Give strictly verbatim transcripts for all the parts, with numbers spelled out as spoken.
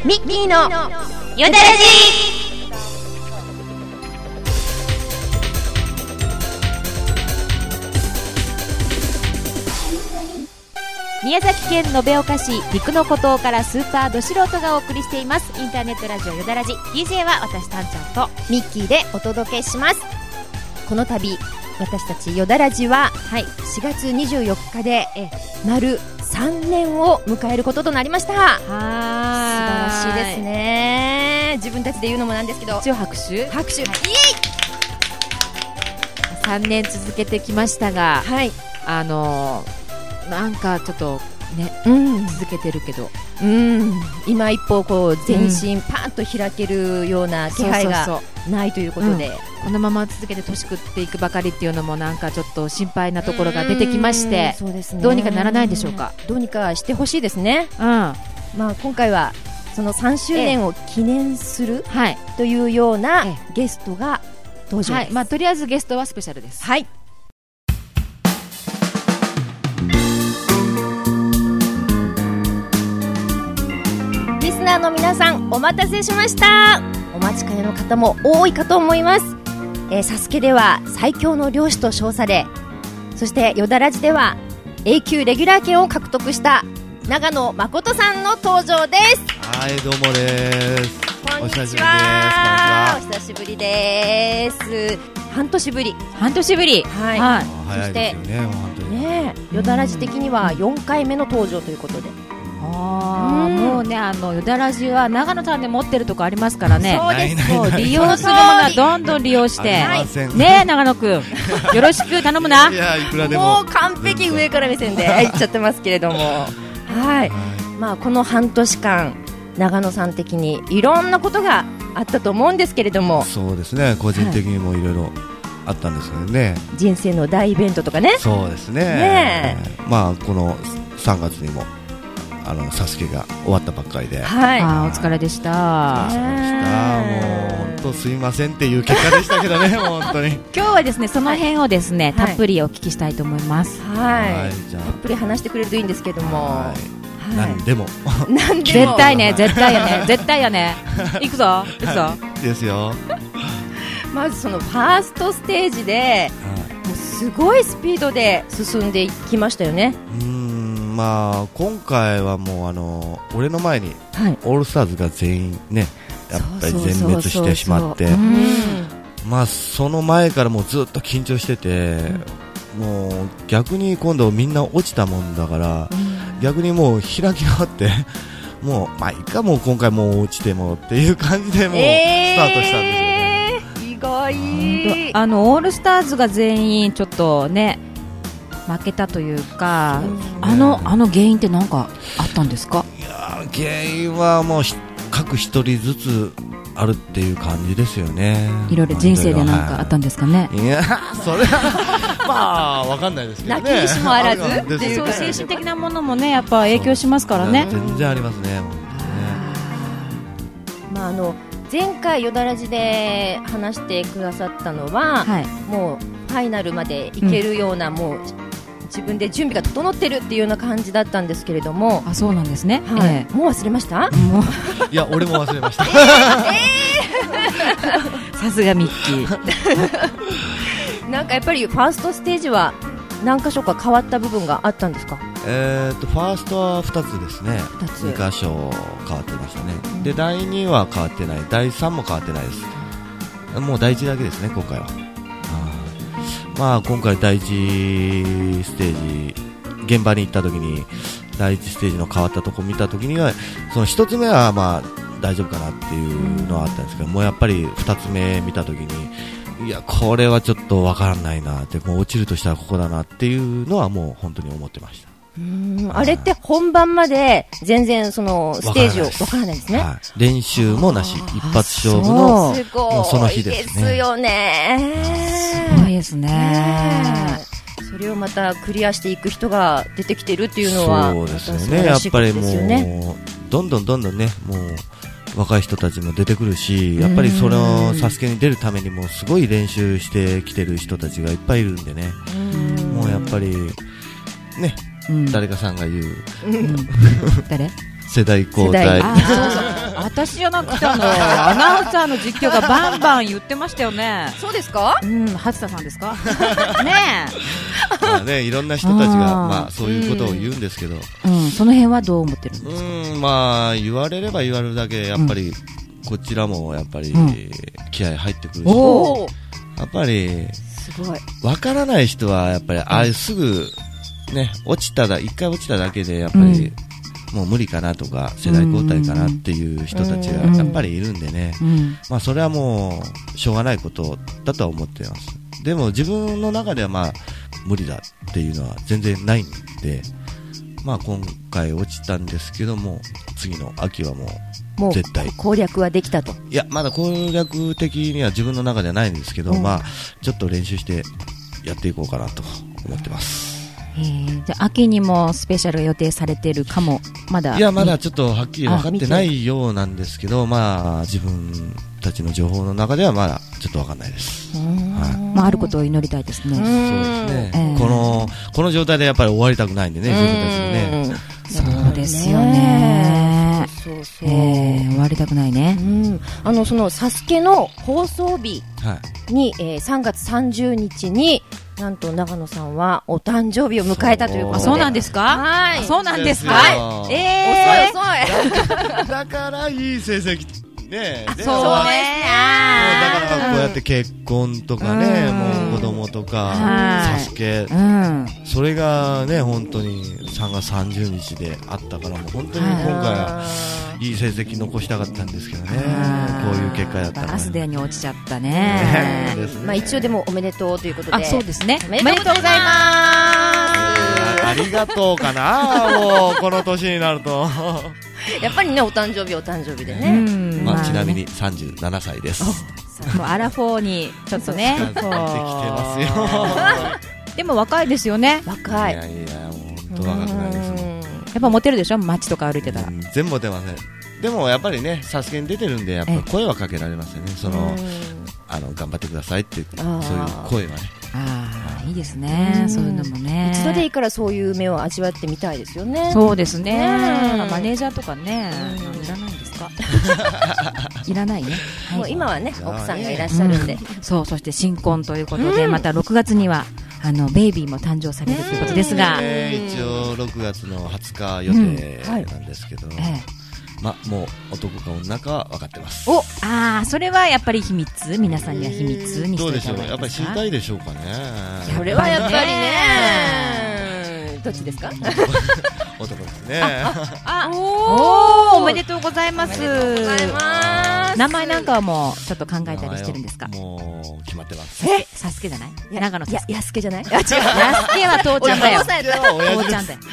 ミッキーのよだらじ。 宮崎県延岡市陸の孤島からスーパーど素人がお送りしていますインターネットラジオよだらじ。 ディージェー は私たんちゃんとミッキーでお届けします。この度私たちよだらじは、はい、しがつにじゅうよっかでえ丸さんねんを迎えることとなりました。は素晴らしいですね。自分たちで言うのもなんですけど、 一応拍手拍手、はい、イエイ。 さんねん続けてきましたが、 はい、 あのーなんかちょっとね、うん、続けてるけど、 うん、今一歩こう全身パーンと開けるような気配がないということで、 うん、このまま続けて年食っていくばかりっていうのもなんかちょっと心配なところが出てきまして、 そうですね、 どうにかならないでしょうか。 どうにかしてほしいですね、うん、まあ、今回はそのさんしゅうねんを記念する、はい、というようなゲストが登場です、はい、 まあ、とりあえずゲストはスペシャルです。 はい、リスナーの皆さん、お待たせしました。お待ちかねの方も多いかと思います。えー、サスケでは最強の漁師と称され、そしてよだらじでは永久レギュラー権を獲得した長野誠さんの登場です。 はい、どうもです。 こんにちは。お久しぶりです。半年ぶり半年ぶり、 はい、 はい、 そして早いですよね、本当にね、よだらじ的にはよんかいめの登場ということで、 あー、もうね、あのよだらじは長野さんで持ってるとこありますからね。 そうです。 そう利用するものはどんどん利用して、ねえ、長野くんよろしく頼むな。 いや、いくらでももう完璧上から目線で言っちゃってますけれどもはい、まあ、この半年間長野さん的にいろんなことがあったと思うんですけれども、 そうですね、個人的にもいろいろあったんですけどね、 人生の大イベントとかね。 そうですね、 ね、 まあ、このさんがつにもあのサスケが終わったばっかりで、 はい、 あ、お疲れでした。 お疲れ様でした。もう本当すいませんっていう結果でしたけどね本当に今日はですね、その辺をですね、はい、たっぷりお聞きしたいと思います。 はい、 はい、じゃあたっぷり話してくれるといいんですけども、 はい、はい、何でも何でも絶対ね、絶対やね絶対やね行くぞ行くぞですよ。 まずそのファーストステージで、はい、もうすごいスピードで進んでいきましたよね。 うーん、まあ、今回はもうあの俺の前に、はい、オールスターズが全員ね、やっぱり全滅してしまって、まあその前からもうずっと緊張してて、うん、もう逆に今度みんな落ちたもんだから、うん、逆にもう開き直ってもうまあいいか、もう今回もう落ちてもっていう感じでもうスタートしたんですよね。 えー、意外。 あのオールスターズが全員ちょっとね負けたというか、う、ね、あのあの原因って何かあったんですか？ いや原因はもう各一人ずつあるっていう感じですよね。 いろいろ人生で何かあったんですかね。 はい、いやそれはまあわかんないですけどね。 泣きにしもあらずで、そう精神的なものもねやっぱ影響しますからね。 全然ありますね。 まああの前回よだらじで話してくださったのは、はい、もうファイナルまでいけるような、うん、もう自分で準備が整ってるっていうような感じだったんですけれども。 あ、そうなんですね、 はい、えー、もう忘れました？もういや俺も忘れましたさすがミッキーなんかやっぱりファーストステージは何箇所か変わった部分があったんですか？ えー、とファーストはふたつですね。 ふたつに箇所変わってましたね、うん、でだいには変わってない、だいさんも変わってないです。もうだいいちだけですね今回は。まあ、今回だいいちステージ現場に行った時にだいいちステージの変わったところ見た時にはそのひとつめはまあ大丈夫かなっていうのはあったんですけど、もうやっぱりふたつめ見た時にいやこれはちょっとわからないなって、もう落ちるとしたらここだなっていうのはもう本当に思ってました。 うーん、あれって本番まで全然そのステージをわからないですね。はい、 練習もなし、一発勝負のすごいもうその日ですね。 ですよね。 すごいですね。 それをまたクリアしていく人が出てきてるっていうのはそうですよね。やっぱりもうどんどんどんどんね、もう若い人たちも出てくるし、やっぱりそのサスケに出るためにもすごい練習してきてる人たちがいっぱいいるんでね、もうやっぱりね、うん、誰かさんが言う、うん、 誰世代交代。 あ私じゃなくてあのアナウンサーの実況がバンバン言ってましたよね。 そうですか？ うん、初田さんですか？ねえ。まあね、いろんな人たちがまあそういうことを言うんですけど、 うん、その辺はどう思ってるんですか？ うん、まあ言われれば言われるだけやっぱりこちらもやっぱり気合入ってくるし、 おやっぱりすごい。 わからない人はやっぱりあれすぐね落ちただ一回落ちただけでやっぱりもう無理かなとか世代交代かなっていう人たちがやっぱりいるんでね、まあそれはもうしょうがないことだとは思っています。でも自分の中ではまあ無理だっていうのは全然ないんで、まあ今回落ちたんですけども次の秋はもうもう絶対攻略はできたと。 いやまだ攻略的には自分の中ではないんですけど、うん、まあちょっと練習してやっていこうかなと思ってます。 えー、じゃあ秋にもスペシャルが予定されているかも。まだいやまだちょっとはっきり分かってないようなんですけど、まあ自分たちの情報の中ではまだちょっと分かんないです。はい、 まああることを祈りたいですね。 そうですね、えー、このこの状態でやっぱり終わりたくないんでね、自分たちにね。 そうですよね。 そうそう、 えー、終わりたくないね。 うん、あのそのサスケの放送日に、はい、えー、さんがつさんじゅうにちになんと長野さんはお誕生日を迎えたということで。 そうなんですか？はい。そうなんですか？ はい。えー、遅い遅い。だからいい成績ね。 そうね。だからこうやって結婚とかね、もう子供とかサスケ、それがね本当にさんがつさんじゅうにちであったから、もう本当に今回はいい成績残したかったんですけどね。こういう結果だったら。 アスデーに落ちちゃったね。 まあ一応でもおめでとうということで。 あ、そうですね。 おめでとうございます。 ありがとうかな。もうこの年になると。 やっぱりねお誕生日お誕生日でね。 まあちなみにさんじゅうななさいです。 もうアラフォーにちょっとね。 近づいてきてますよ。 でも若いですよね。 若い。 いやいや本当若くないですもん。 やっぱモテるでしょ、街とか歩いてたら。 うん、全部モテません。でもやっぱりね、サスケに出てるんでやっぱ声はかけられますよね。そのあの頑張ってくださいってそういう声はね。 ああ、いいですね。そういうのもね。 一度でいいからそういう目を味わってみたいですよね。 そうですね。マネージャーとかね、いらないんですか？いらないね。 もう今はね奥さんがいらっしゃるんで。 そう、そして新婚ということで、またろくがつにはあのベイビーも誕生されるということですが、 一応ろくがつのはつか予定なんですけど。ま、もう男か女かは分かってます。 お、ああ、それはやっぱり秘密、皆さんには秘密にしていただいてますか？ どうでしょう、やっぱり知りたいでしょうかね。 それはやっぱりね、どっちですか？ 男ですね。 あ、おお、おめでとうございます。 おめでとうございます。 名前なんかはもうちょっと考えたりしてるんですか？ もう決まってます。 え、サスケじゃない？長野サスケ。 やすけじゃない？ やすけは父ちゃんだよ。父ちゃんだよ。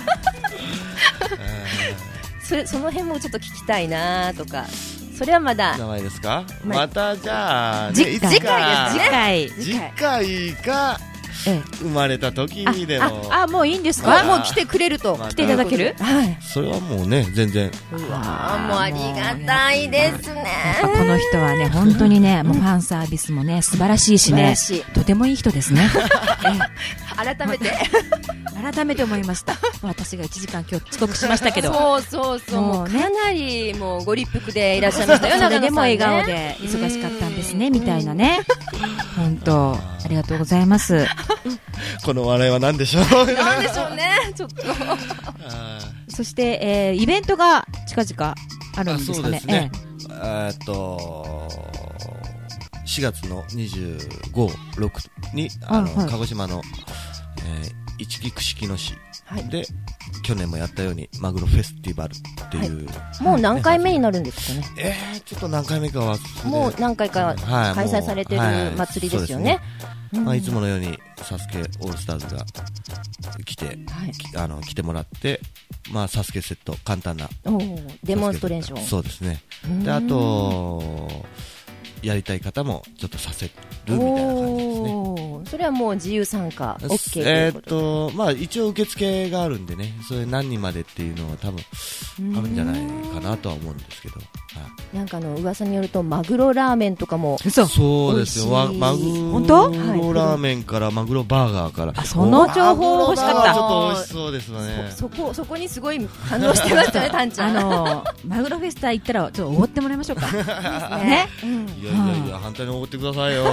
それその辺もちょっと聞きたいなとか。それはまだ名前ですか？またじゃあ次回次回次回か生まれた時にでもあもういいんですか？ もう来てくれると来ていただける？ はい。 それはもうね全然。 うわもうありがたいですね。 この人はね本当にねもうファンサービスもね素晴らしいしねとてもいい人ですね。 改めて改めて思いました。私がいちじかん今日遅刻しましたけど、 そうそうそう、もうかなりもうご立腹でいらっしゃいましたよ。 それでも笑顔で忙しかったんですねみたいなね。本当ありがとうございます。 この笑いは何でしょう？ 何でしょうね。ちょっとそして、えー、イベントが近々あるんですかね。 そうですね。えー、っとしがつのにじゅうご、ろくにあの、はい、鹿児島の、えー、一木串木野市で、はい、去年もやったようにマグロフェスティバルっていう、はい、 もう何回目になるんですかね。 えー、ちょっと何回目かはもう何回か開催されてる祭りですよね。 い、まあ、いつものようにサスケオールスターズが来て、はい、あの来てもらって、まあ、サスケセット簡単なデモンストレーション。 そうですね。であとやりたい方もちょっとさせるみたいな感じですね。 それはもう自由参加 OK とえー、 いうことで、 っとまあ一応受付があるんでね、それ何人までっていうのは多分あるんじゃないかなとは思うんですけど、 なんかあの噂によるとマグロラーメンとかも嘘そうですよ。わマグ本当ロラーメンからマグロバーガーから、 あその情報欲しかった。 ちょっと美味しそうですね。 そ, そこそこにすごい反応してましたね、タンちゃん。 あのマグロフェスタ行ったらちょっとおごってもらいましょうか。 ね、 ね、 いやいやいや、反対におごってくださいよ。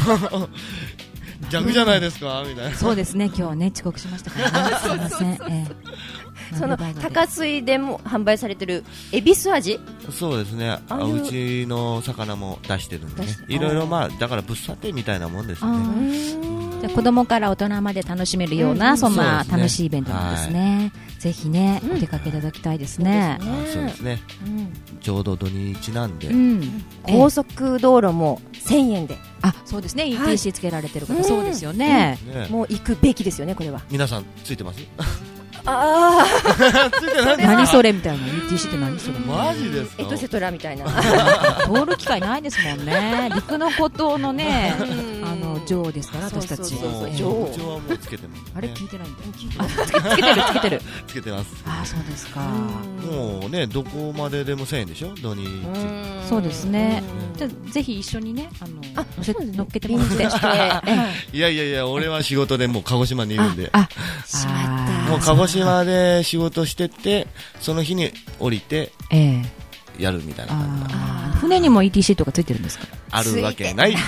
逆じゃないですかみたいな。 そうですね、今日はね遅刻しましたからね。すいません。ええその高水でも販売されてるエビス味。 そうですね、あうちの魚も出してるんでね、いろいろ、まあだから物産展みたいなもんですよね。 じゃあ子供から大人まで楽しめるような、うん、そんな楽しいイベントなんですね。はい、ぜひね、うん、お出かけいただきたいですね。 そうですね、うん、ちょうど土日なんで、 うん、 高速道路もせんえんで。 あ、そうですね、 イーティーシー つけられてる方、はい、そうですよね、 うんね、もう行くべきですよね、これは。 皆さんついてます？ ああついてない何それみたいな。 イーティーシー って何それ。 マジですか？ エトセトラみたいな。 通る機会ないですもんね。陸の孤島のね、あの女王ですから、私たち。 女王はもうつけてます、ね、 あれ聞いてないんだ。あ、つけてるつけてるつけてます。 あ、そうですか。 もうね、どこまででもせんえんでしょ、土日。 そうですね。じゃあぜひ一緒にね、あの乗せ乗っけてもらって。 いやいやいや、俺は仕事でもう鹿児島にいるんで。 あ、 しまった。 もう鹿児島で仕事してて、その日に降りてやるみたいな感じ。 あ、船にも イーティーシー とかついてるんですか？ あるわけない。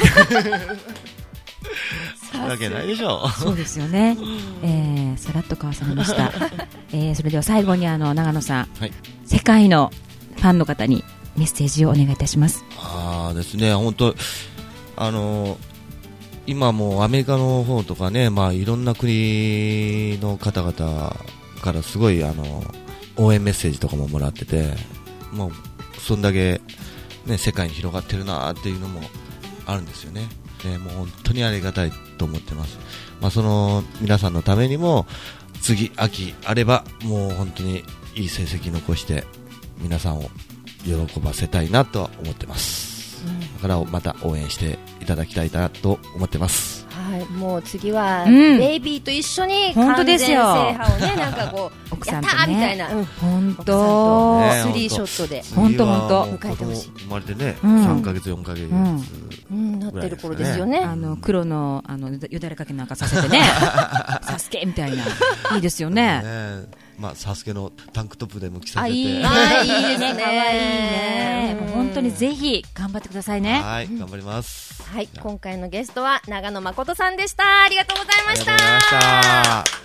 あるわけないでしょう。 そうですよね。えー、さらっと交わされました。えー、それでは最後にあの長野さん、はい、世界のファンの方にメッセージをお願いいたします。 ああですね、本当あのー。今もアメリカの方とかね、まあ、いろんな国の方々からすごいあの応援メッセージとかももらってて、もうそんだけ、ね、世界に広がってるなっていうのもあるんですよね。でもう本当にありがたいと思ってます。まあ、その皆さんのためにも次秋あればもう本当にいい成績残して皆さんを喜ばせたいなとは思ってます。だからまた応援していただきたいなと思ってます。 はい、もう次は、 うん、 ベイビーと一緒に完全制覇をね、なんかこう奥さんやったーみたいな、 本当スリーショットで本当本当迎えてほしい。 生まれてね、 うん、 さんかげつよんかげつ、うんうん、なってる頃ですよね。 あの黒のあのよだれかけなんかさせてね、サスケみたいな、いいですよね。 ね、まあ、サスケのタンクトップでも着させて、 あ、いいね、 あ、いいですね、 可愛いね。もう本当にぜひ頑張ってくださいね。 はい、頑張ります。 はい、今回のゲストは長野誠さんでした。ありがとうございました。 ありがとうございました。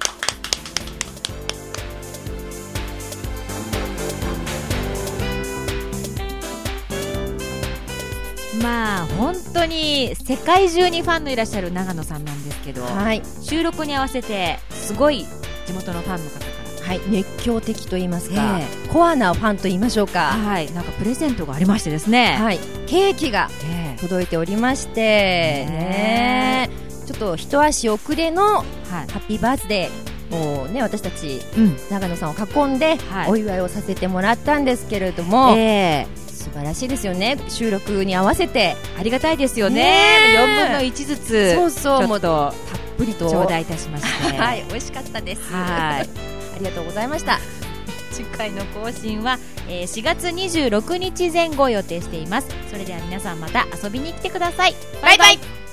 まあ本当に世界中にファンのいらっしゃる長野さんなんですけど、 はい、 収録に合わせてすごい地元のファンの方から、 はい、熱狂的と言いますか、えー、コアなファンと言いましょうか、 はい、なんかプレゼントがありましてですね、 はい、ケーキが届いておりまして、ね、ちょっと一足遅れのハッピーバースデーを、ね、私たち、うん、長野さんを囲んでお祝いをさせてもらったんですけれども、えー素晴らしいですよね。収録に合わせてありがたいですよね。ね、よんぶんのいちずつそうそう、ちょっとたっぷりと頂戴いたしまして、はい、美味しかったです。はい、ありがとうございました。 次回の更新は、えー、しがつにじゅうろくにちぜん後を予定しています。それでは皆さんまた遊びに来てください。バイバイ。